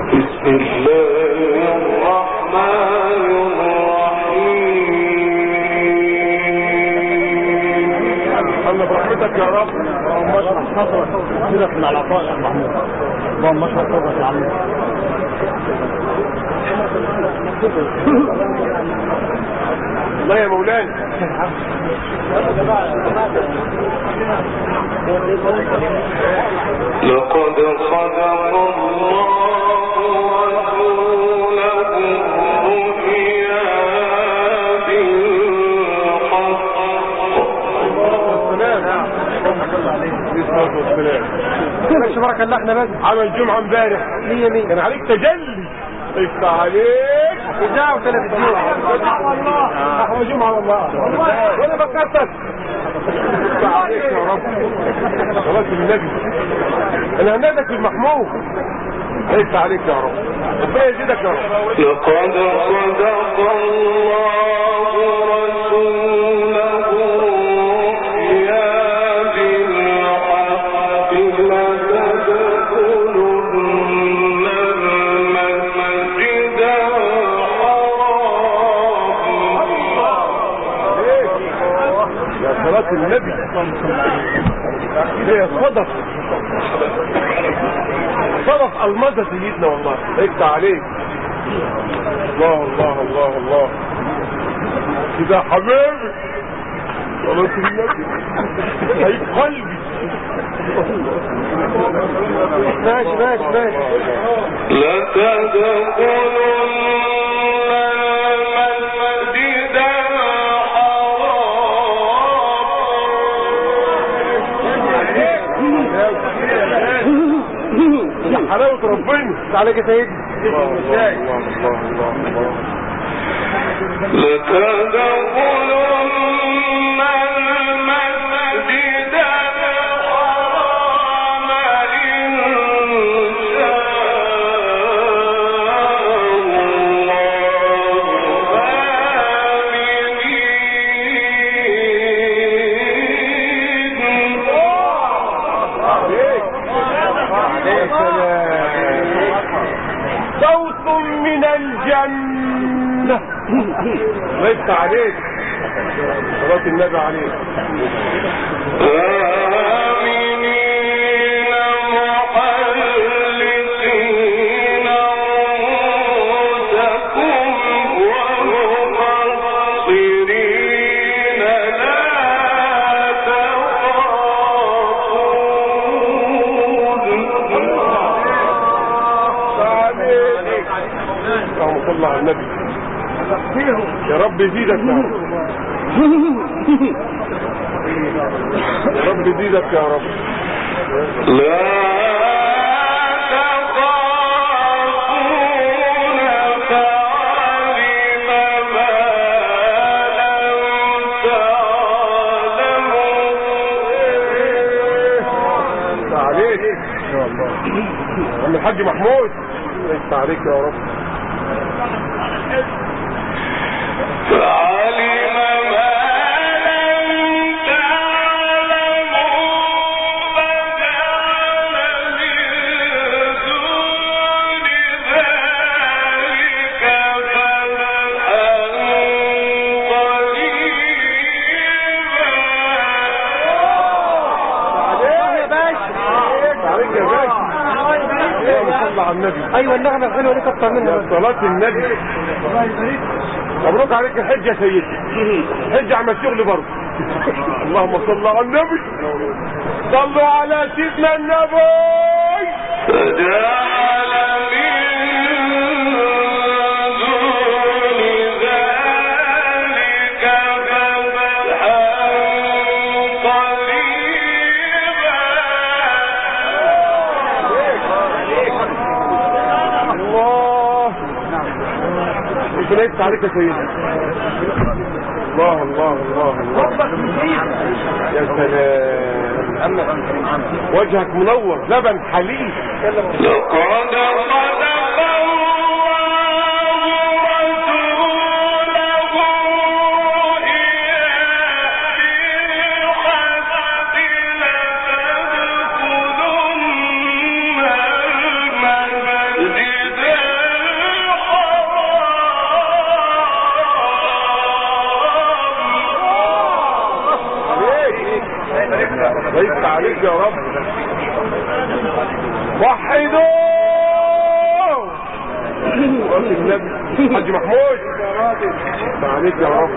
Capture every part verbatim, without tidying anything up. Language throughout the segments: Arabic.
يا رب. اللهم اشرح صدرك سيبك من العطاء يا محمود. اللهم اشرح صدرك يا عم. الله يا مولانا. لقد صدق الله تبارك الله. احنا بس عمل جمعة امبارح مية مية كان عليك تجلي. افتح عليك اذاعة وتلفزيون. والله احنا جمعة والله وانا بكتك. افتح عليك يا رب. صلاة النبي. انا هنادك المحمود. افتح عليك يا رب. ربنا يزيدك يا رب. لقد صدق الله النبي. هي صدق صدق المدى سيدنا والله. افتح عليك. الله الله الله الله كده يا حبيبي. صلاة النبي هيك قلبي. ماشي ماشي ماشي. لا تدخلوا حلاوة ربنا عليك يا سيدي. الله الله الله الله الله. لتدخلن المسجد الحرام إن شاء صوت من الجنة. الله يفتح عليك. صلاة النبي عليك. صلى على النبي. يا رب يزيدك يا رب. يا رب يزيدك يا رب. لا عم الحاج محمود يفتح عليك يا رب. فعلم ما لم تعلموا فجعل من دون ذلك فتحا قريبا. عليك يا باشا. صلى على النبي. ايوه النغمة الحلوة دي كتر منها. صلاة النبي. مبروك عليك الحج يا سيدي. الحج عمل شغل برضه. اللهم صل على النبي. صلوا على سيدنا النبي. فجعل من دون ذلك فتحا ربنا يفتح عليك يا سيدي. الله الله الله الله. يا سلام. وجهك منور لبن حليب. لقد صدق المسجد الحاج محمود عليك يا رب.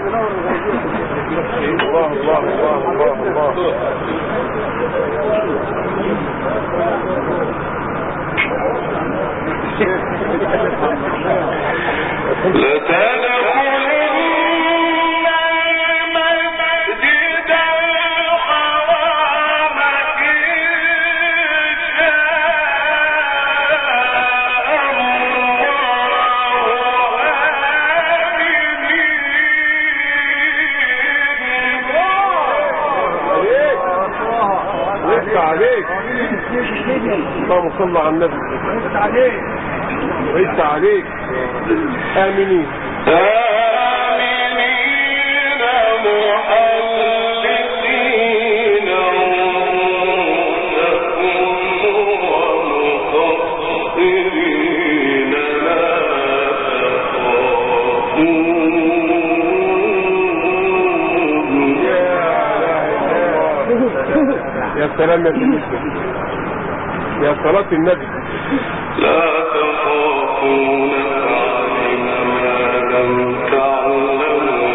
الله الله الله الله الله. عليك اللهم صل على النبي. وإنت عليك آمنين آمنين محلقين رؤوسكم ومقصرين لا تخافون. يا سلام يا سيدي يا صلاة النبي. لا تخافون فعلم ما لم تعلموا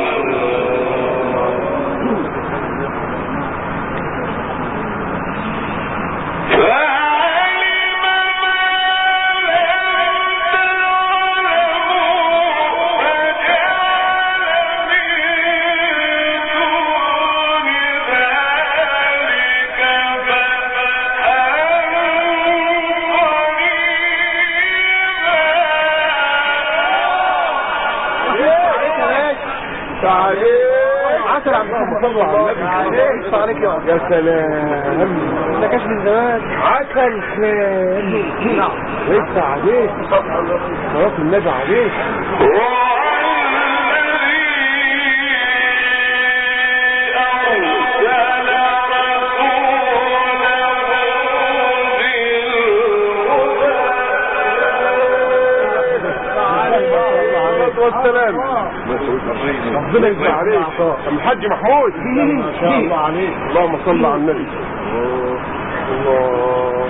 فعلم ما لم تعلموا فجعل من دون ذلك عسل عم صلوا على النبي عليك يا سلام. ده كاش من زمان عسل نعم لسه عليك صلاة النبي عليك. والسلام ربنا يجزي عليك الحاج محمود ما شاء الله عليك. اللهم صل على النبي. الله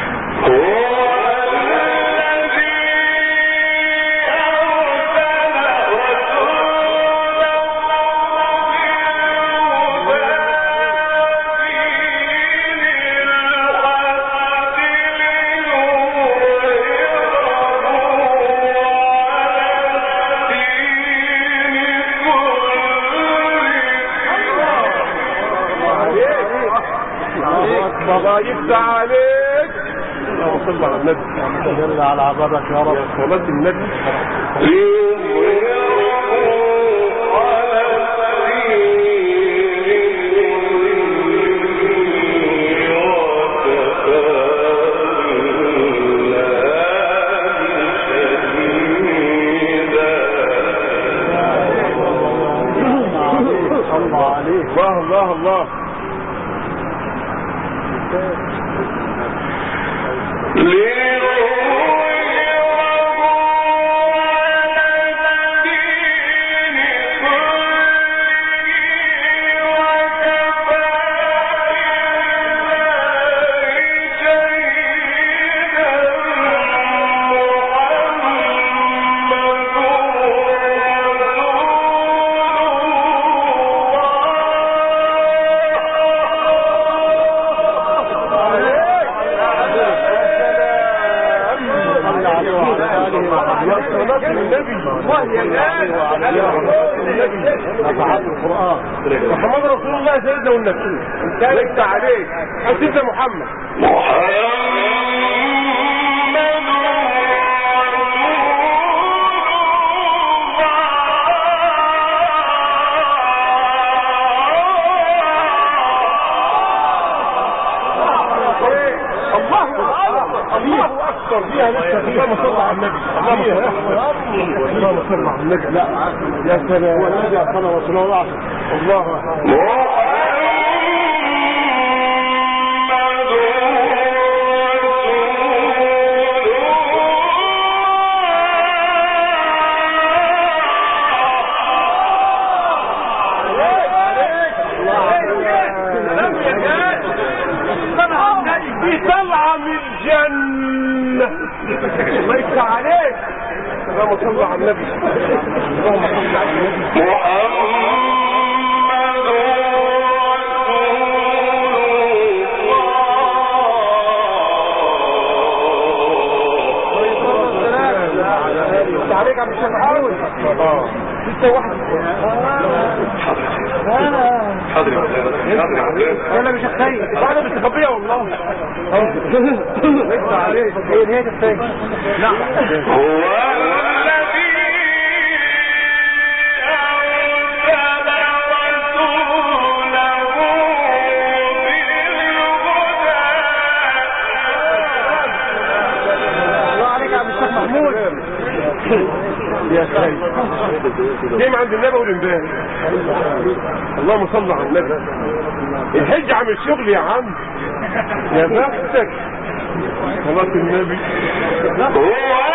يفتح عليك. اللهم صل على النبي. جل على عبادك يا رب. يا صلاة النبي. الله الله الله. محمد رسول الله سيدنا والنبي. ليس عليك سيدنا محمد الله اكبر فيها لسه. اللهم صل على النبي. اللهم صل على النبي. لا يا سلام هو الذي اقام رسول الله. الله طلعة من الجنة. الله يفتح عليك اللهم صل على النبي. اللهم صل على النبي. عليك عم الشيخ محمود. اه لسه واحد. حاضر حاضر انا مش خايف. واحده مستخبيه والله. لسه عليك. هي هي الثاني. نعم. هو الذي محمود يا سيد جاي عند النبي والامبارح. اللهم صل على النبي. الحج عامل شغل يا عم. يا بختك صلاة النبي. هو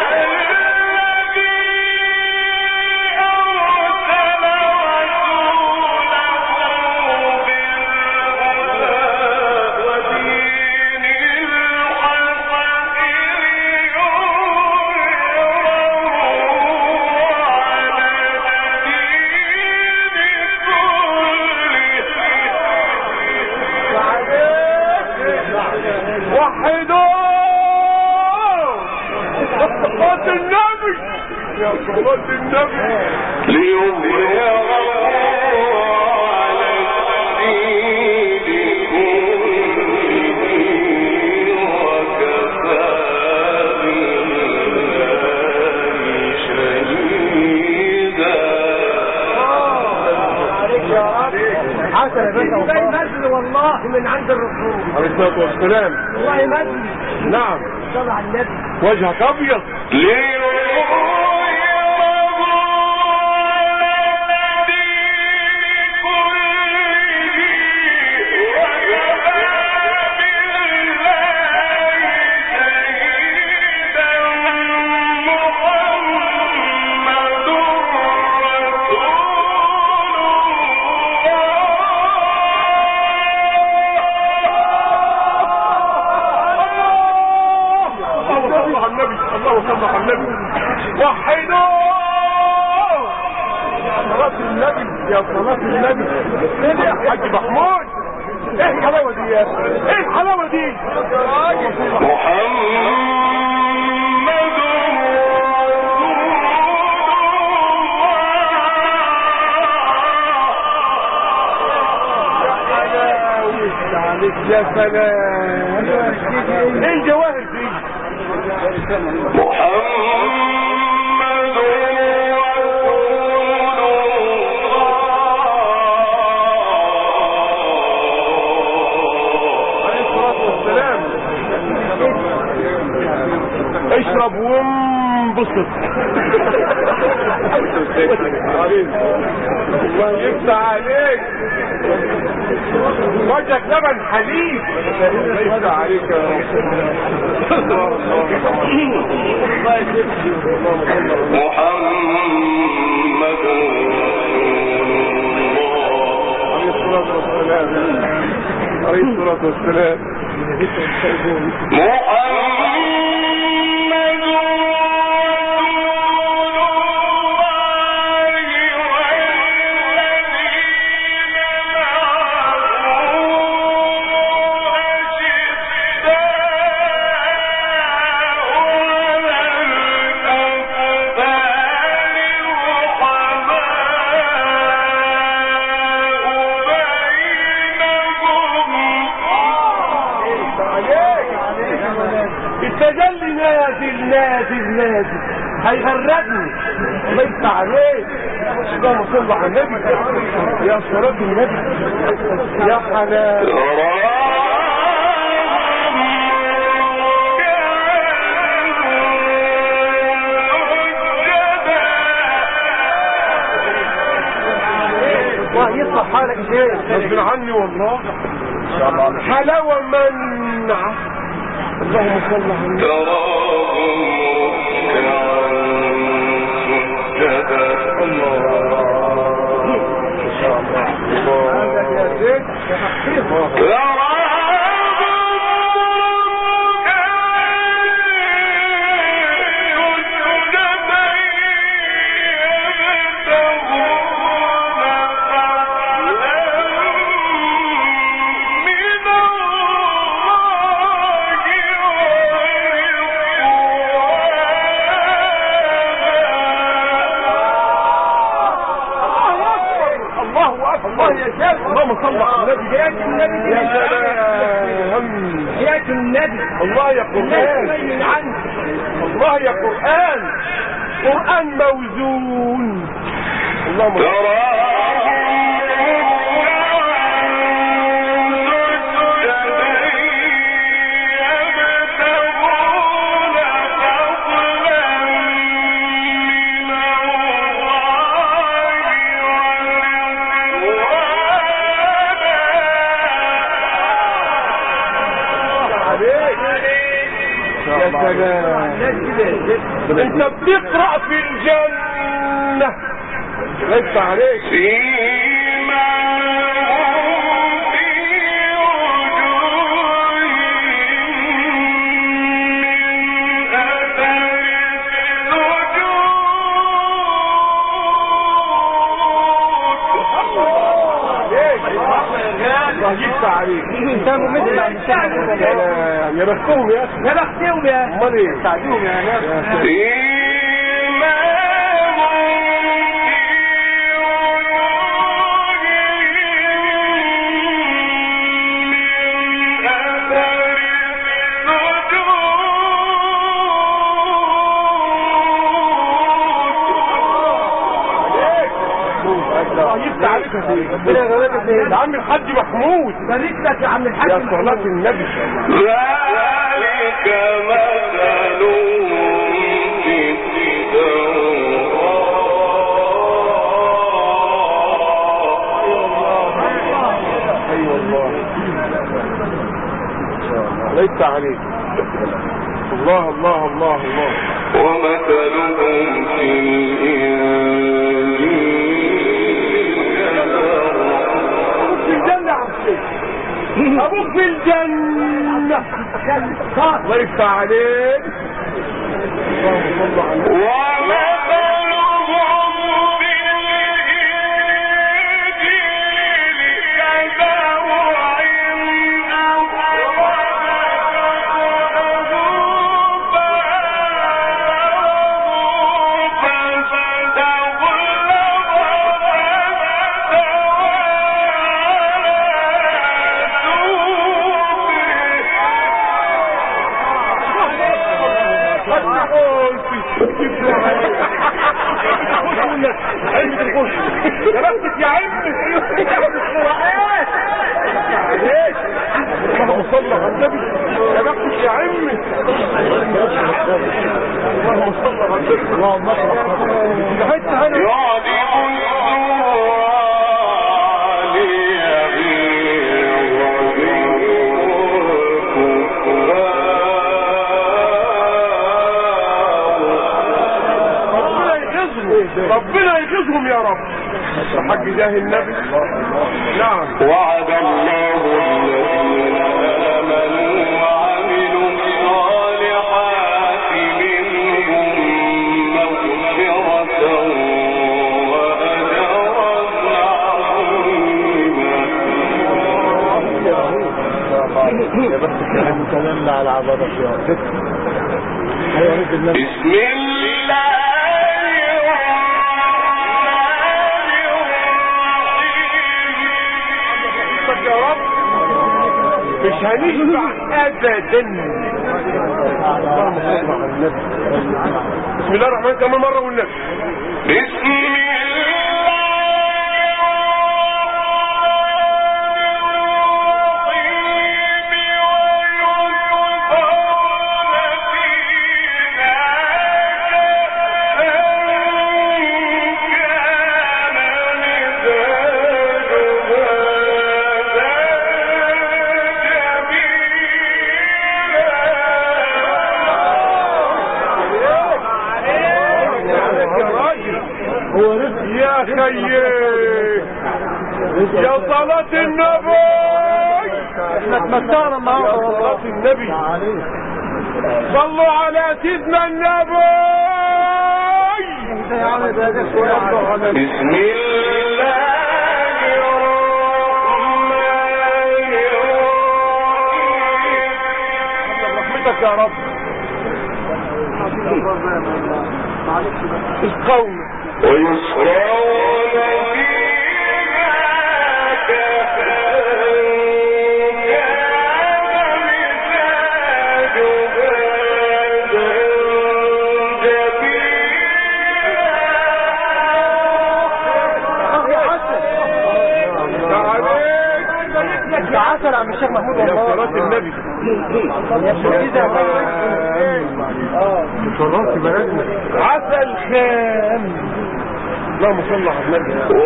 صلاة النبي يا صلاة النبي. ليظهره على الدين كله وكفى بالله شهيدا. عليك يا رب. حسن يا باشا والله مجد والله من عند الرسول عليه الصلاة والسلام. والله مجد. نعم صل على النبي. وجهك ابيض. اللهم صل على النبي. وحدوه صلاة النبي يا صلاة النبي. يا حاج محمود ايه الحلاوة دي يا ايه الحلاوة دي؟ محمد عليك يا سلام. ايه الجواهر دي؟ محمد اشرب وانبسط. الله يفتح عليك. وجهك لبن حليب. الله يفتح عليك يا رب. محمد عليه الصلاة والسلام. عليه الصلاة والسلام. التجلي نازل نازل نازل هيغرقني. الله يفتح عليك. اللهم صل على النبي يا صلاة النبي. يا حلال. الله يصلح حالك شيء. غصب عني والله. حلاوة منع. اللهم صل على النبي. تراهم ركعا سجدا. الله ان شاء الله. هذا يا زيد تراهم ركعا سجدا النبي. الله يا قرآن، الله يا قرآن، قرآن موزون. اللهم يا سلام، انت بتقرأ في الجنة ليس عليك فيما في وجوههم من أثر السجود. الله يفتح عليك. انت ممثل عن الشعب. يا بختهم يا اخي، يا بختهم يا امال ايه؟ ساعدوهم يا ناس. يفتح عليك يا سيدي. يا عم الحاج محمود، بارك لك يا عم الحاج. يا صلاة النبي. ذلك مثلهم في التوراة. اي والله ليس عليك. الله الله الله الله. ومثلهم في ابوك في الجنة. الله يفتح عليك. ومثلهم في الإنجيل كزرع أخرج يا بختك يا عمي. اللهم صل على النبي. يا بختك يا عمي. اللهم صل على النبي. اللهم ربنا يجزهم يا رب حق جاه النبي. نعم. وعد الله الذين آمنوا وعملوا الصالحات منهم مغفرة وأجرا عظيما. يا بختك يا عم تولى على عبادك يا رب. بسم الله يا رب. مش هنشبع ابدا. بسم الله الرحمن كمان مره والنبي. بسم يا خيي يا صلاة النبي. احنا اتمتعنا النهارده والله. صلاة النبي. صلوا على سيدنا النبي. بسم الله الرحمن الرحيم. رحمتك يا رب. القوم ويسرون فيها كفن كان مثال الشيخ محمود يا والله. صلاة النبي. اه شرفت بلدنا. عسل خان. اللهم صل على النبي.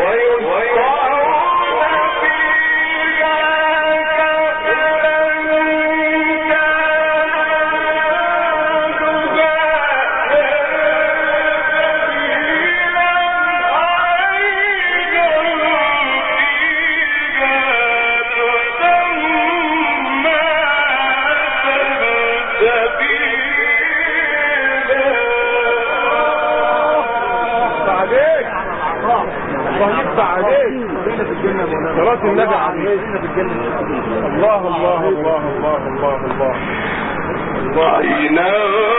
الله يفتح عليك. صلاة النبي عليك. الله الله الله الله الله الله الله. عينا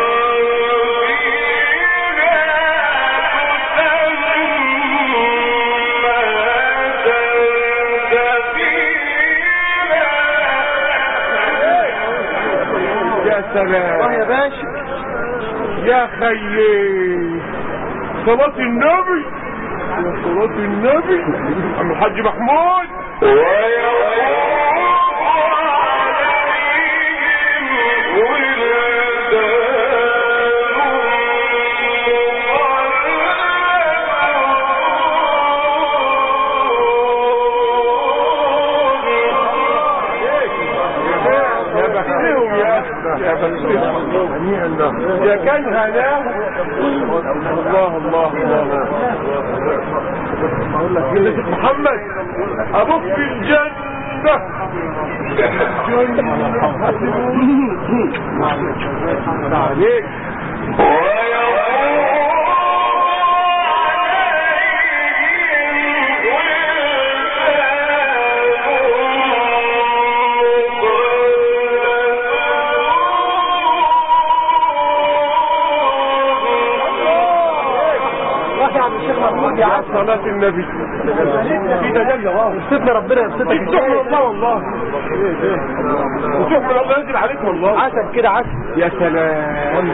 يا سلام يا باشا يا خيي. صلاة النبي يا صلاة النبي. عم الحاج محمود. يا بختهم يا كان هناه. الله الله الله. اقول لك يا محمد ابوك في الجنة. جنة عليك. يا صلاة النبي. في تجلي الله. يبسطنا ربنا يبسطك. يفتح الله والله. وتحمل الله ينزل عليك والله. عسل كده عسل. يا سلام.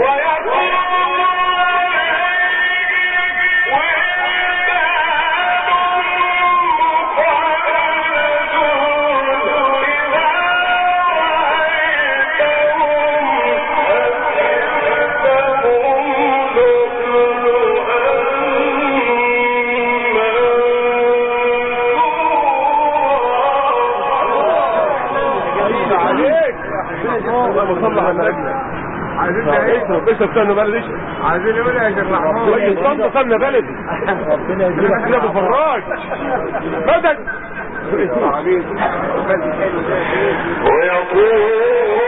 اللهم صل على النبي. عايزين ايه؟ بس استنى بلدي. عايزين ايه يا شيخ محمود؟ طيب طنطا خلنا بلدي. ربنا يجزيك كده ابو فراج. بدك. ويقول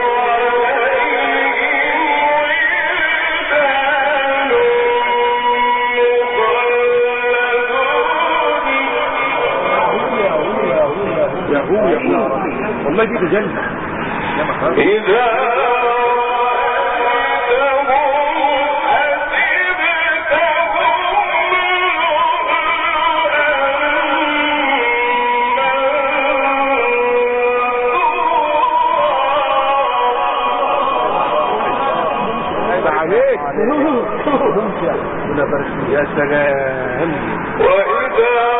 يا هو يا هو والله دي تجلي. إذا عليك. يا سلام. وإذا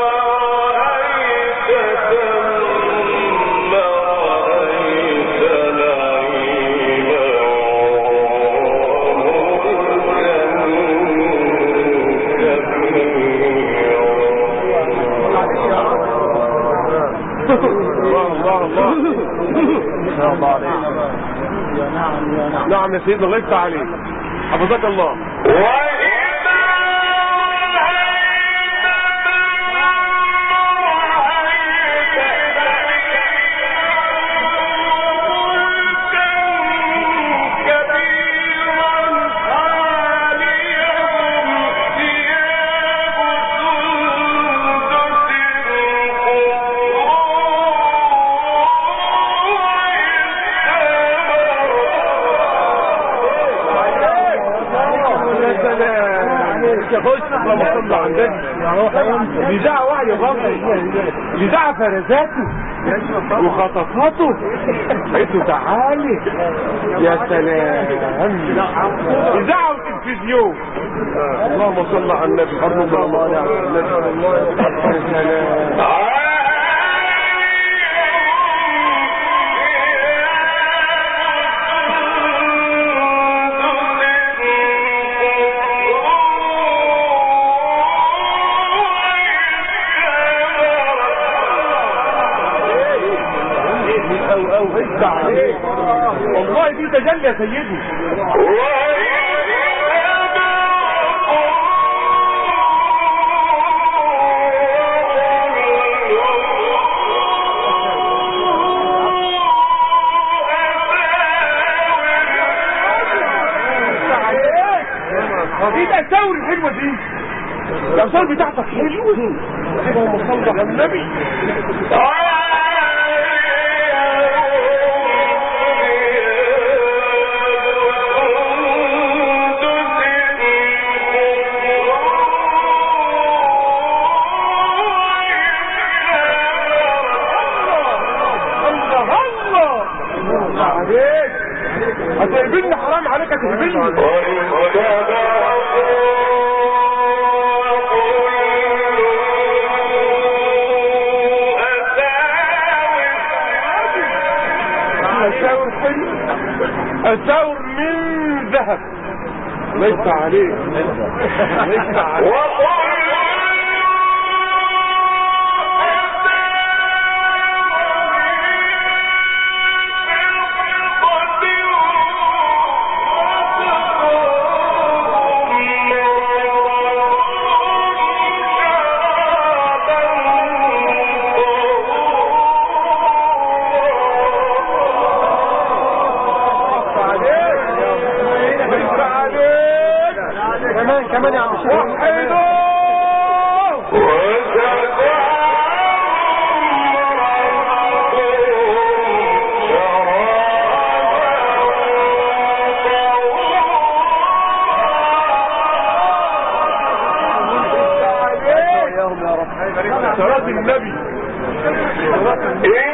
نعم يا سيدنا الله يفتح عليك. حفظك الله. اللهم صل على النبي. لذاع وعي الرمل. لذاع فرزاته وخطفاته. حيث تعالي. يا سلام. لذاع التلفزيون. اللهم صل على النبي. اللهم صل على النبي. يا سلام. تجلي يا سيدي. ايه الاساور الحلوه دي؟ الاساور بتاعتك حلوه. اللهم صل على النبي. هتقبلني حرام عليك هتقبلني. أساور حلو، أساور من ذهب. ليس عليك ليس عليك. كمان كمان يا عم الشيخ. صلاة النبي.